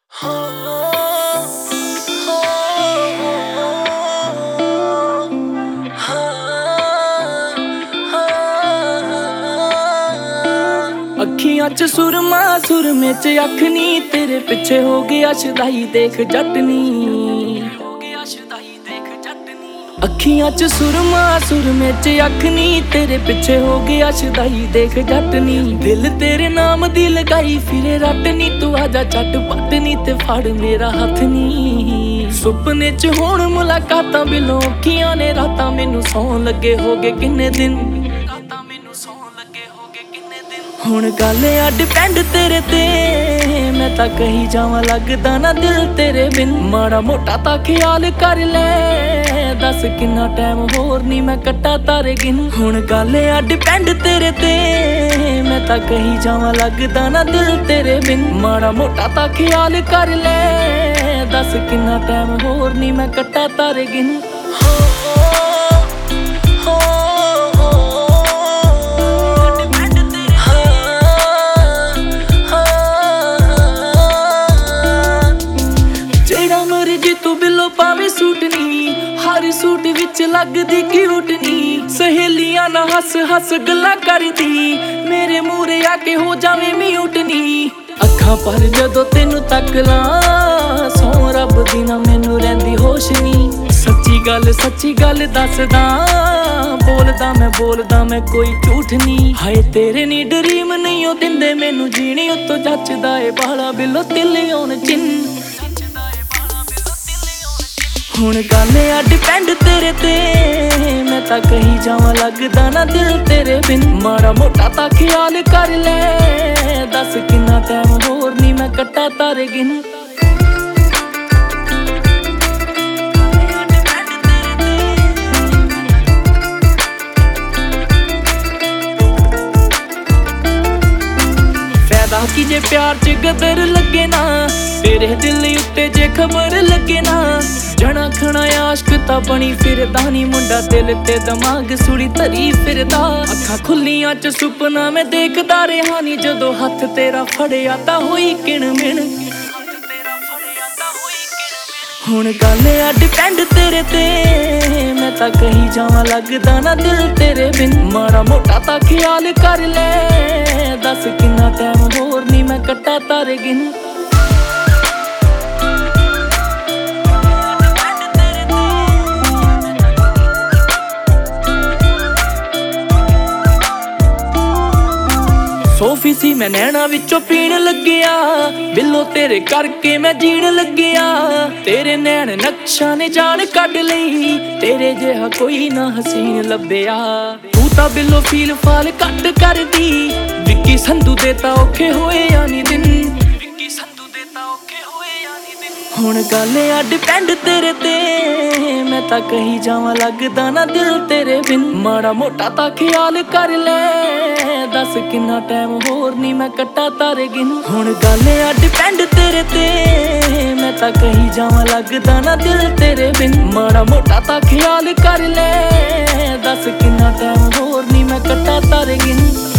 ਅੱਖੀਆਂ ਚ ਸੁਰਮਾ ਸੁਰਮੇ ਚ ਅੱਖ ਨੀ, ਤੇਰੇ ਪਿੱਛੇ ਹੋ ਗਿਆ ਸ਼ਦਾਈ ਦੇਖ ਜੱਟਨੀ। ਅੱਖੀਆਂ ਚ ਸੁਰਮਾ ਸੁਰਮੇ ਚ ਅੱਖ ਨੀ, ਤੇਰੇ ਪਿੱਛੇ ਹੋ ਗਿਆ ਸ਼ਦਾਈ ਦੇਖ ਜੱਟਨੀ। ਦਿਲ ਤੇਰੇ ਨਾਮ ਦੀ ਲਗਾਈ ਫਿਰੇ ਰੱਟ ਨੀ, ਤੂੰ ਆਜਾ ਝੱਟ ਪੱਟ ਨੀ ਤੇ ਫੜ ਮੇਰਾ ਹੱਥ ਨੀ। ਸੁਪਨੇ ਚ ਹੋਣ ਮੁਲਾਕਾਤਾਂ ਬਿਲੋਂ ਅੱਖੀਆਂ ਨੇ ਰਾਤਾਂ, ਮੈਨੂੰ ਸੌਣ ਲੱਗੇ ਹੋਗੇ ਕਿੰਨੇ ਦਿਨ। ਹੁਣ ਗੱਲ ਆ ਡਿਪੈਂਡ ਤੇਰੇ ਤੇ, ਮੈਂ ਤਾਂ ਕਹੀ ਜਾਵਾਂ ਲੱਗਦਾ ਨਾ ਦਿਲ ਤੇਰੇ ਬਿਨ। ਮਾੜਾ ਮੋਟਾ ਤਾਂ ਖਿਆਲ ਕਰ ਲੈ, ਦੱਸ ਕਿੰਨਾ ਟਾਈਮ ਹੋਰ ਨੀ ਮੈਂ ਕੱਟਾ ਤਾਰੇ ਗਿਨ। ਹੁਣ ਗੱਲ ਆ ਡਿਪੈਂਡ ਤੇਰੇ ਤੇ, ਮੈਂ ਤਾਂ ਕਹੀ ਜਾਵਾਂ ਲੱਗਦਾ ਨਾ ਦਿਲ ਤੇਰੇ ਬਿਨ। ਮਾੜਾ ਮੋਟਾ ਤਾਂ ਖਿਆਲ ਕਰ ਲੈ, ਦੱਸ ਕਿੰਨਾ ਟਾਈਮ ਹੋਰ ਨੀ ਮੈਂ ਕੱਟਾ ਤਾਰੇ ਗਿਨ। ਪਾਵੇਂ ਸੂਟ ਨੀ, ਹਰ ਸੂਟ ਵਿੱਚ ਲੱਗਦੀ ਕਿਊਟ ਨੀ। ਸਹੇਲੀਆਂ ਨਾਲ ਹੱਸ ਹੱਸ ਗੱਲਾਂ ਕਰਦੀ, ਮੇਰੇ ਮੂਹਰੇ ਆ ਕੇ ਹੋ ਜਾਵੇਂ ਮਿਊਟ ਨੀ। ਅੱਖਾਂ ਪਰ ਜਦੋਂ ਤੈਨੂੰ ਤੱਕ ਲਾਂ, ਸੌਂ ਰੱਬ ਦੀ ਨਾ ਮੈਨੂੰ ਰਹਿੰਦੀ ਹੋਸ਼ ਨੀ। ਸੱਚੀ ਗੱਲ ਦੱਸਦਾ, ਬੋਲਦਾ ਮੈਂ ਕੋਈ ਝੂਠ ਨੀ। ਹਾਏ ਤੇਰੇ ਨੀ ਡਰੀਮ ਨਹੀਂ ਉਹ ਦਿੰਦੇ ਮੈਨੂੰ ਜੀਣੀ, ਉੱਤੋਂ ਜੱਚਦਾ ਏ ਬਾਲਾ ਬਿੱਲੋ ਤਿਲ ਆਉਣ ਚਿੰਨ। ਹੁਣ ਗੱਲ ਆ ਡਿਪੈਂਡ ਤੇਰੇ ਤੇ, ਮੈਂ ਤਾਂ ਕਹੀ ਜਾਵਾਂ ਲੱਗਦਾ ਨਾ ਦਿਲ ਤੇਰੇ ਬਿਨ। ਮਾੜਾ ਮੋਟਾ ਤਾਂ ਖਿਆਲ ਕਰ ਲੈ, ਦੱਸ ਕਿੰਨਾ ਟਾਈਮ ਹੋਰ ਨੀ ਮੈਂ ਕੱਟਾ ਤਾਰੇ ਗਿਨ। ਫਾਇਦਾ ਕੀ ਜੇ ਪਿਆਰ ਚ ਗਦਰ ਲੱਗੇ ਨਾ, ਤੇਰੇ ਦਿਲ ਉੱਤੇ ਜੇ ਖਬਰ ਲੱਗੇ ਨਾ। ਜਣਾ ਖਣਾ ਆਸ਼ਕ ਤਾਂ ਬਣੀ ਫਿਰਦਾ ਨੀ, ਮੁੰਡਾ ਦਿਲ ਤੇ ਦਿਮਾਗ ਸੁੜੀ ਧਰੀ ਫਿਰਦਾ। ਅੱਖਾਂ ਖੁੱਲੀਆਂ ਚ ਸੁਪਨਾ ਮੈਂ ਦੇਖਦਾ ਰਿਹਾ ਨੀ, ਜਦੋਂ ਹੱਥ ਤੇਰਾ ਫੜਿਆ ਤਾਂ ਹੋਈ ਕਿਣ ਮਿਣ। ਹੁਣ ਗੱਲ ਆ ਡਿਪੈਂਡ ਤੇਰੇ ਤੇ, ਮੈਂ ਤਾਂ ਕਹੀ ਜਾਵਾਂ ਲੱਗਦਾ ਨਾ ਦਿਲ ਤੇਰੇ ਬਿਨ। ਮਾੜਾ ਮੋਟਾ ਤਾਂ ਖਿਆਲ ਕਰ ਲੈ, ਦੱਸ ਕਿੰਨਾ ਟਾਈਮ ਹੋਰ ਨੀ ਮੈਂ ਕੱਟਾ ਤਾਰੇ ਗਿਨ। ਸੋਫੀ ਸੀ ਮੈਂ ਨੈਣਾ ਵਿੱਚੋਂ ਪੀਣ ਲੱਗਿਆ, ਬਿੱਲੋ ਤੇਰੇ ਕਰਕੇ ਮੈਂ ਜੀਣ ਲੱਗਿਆ। ਤੇਰੇ ਨੈਣ ਨਕਸ਼ਾ ਨੇ ਜਾਨ ਕੱਢ ਲਈ, ਤੇਰੇ ਜਿਹਾ ਕੋਈ ਨਾ ਹਸੀਨ ਲੱਭਿਆ। ਤੂੰ ਤਾਂ ਬਿੱਲੋ ਫੀਲ ਫਾਲ ਘੱਟ ਕਰਦੀ, ਵਿੱਕੀ ਸੰਧੂ ਦੇ ਤਾਂ ਔਖੇ ਹੋਏ ਆ ਨੀ ਦਿਨ। ਹੁਣ ਗੱਲ ਆ ਡਿਪੈਂਡ ਤੇਰੇ ਤੇ, ਮੈਂ ਤਾਂ ਕਹੀ ਜਾਵਾਂ ਲੱਗਦਾ ਨਾ ਦਿਲ ਤੇਰੇ ਬਿਨ। ਮਾੜਾ ਮੋਟਾ ਤਾਂ ਖਿਆਲ ਕਰ ਲੈ, ਦੱਸ ਕਿੰਨਾ ਟਾਈਮ ਹੋਰ ਨੀ ਮੈਂ ਕੱਟਾ ਤਾਰੇ ਗਿਨ। ਹੁਣ ਗੱਲ ਆ ਡਿਪੈਂਡ ਤੇਰੇ ਤੇ, ਮੈਂ ਤਾਂ ਕਹੀ ਜਾਵਾਂ ਲੱਗਦਾ ਨਾ ਦਿਲ ਤੇਰੇ ਬਿਨ। ਮਾੜਾ ਮੋਟਾ ਤਾਂ ਖਿਆਲ ਕਰ ਲੈ, ਦੱਸ ਕਿੰਨਾ ਟਾਈਮ ਹੋਰ ਨੀ ਮੈਂ ਕੱਟਾ ਤਾਰੇ ਗਿਨ।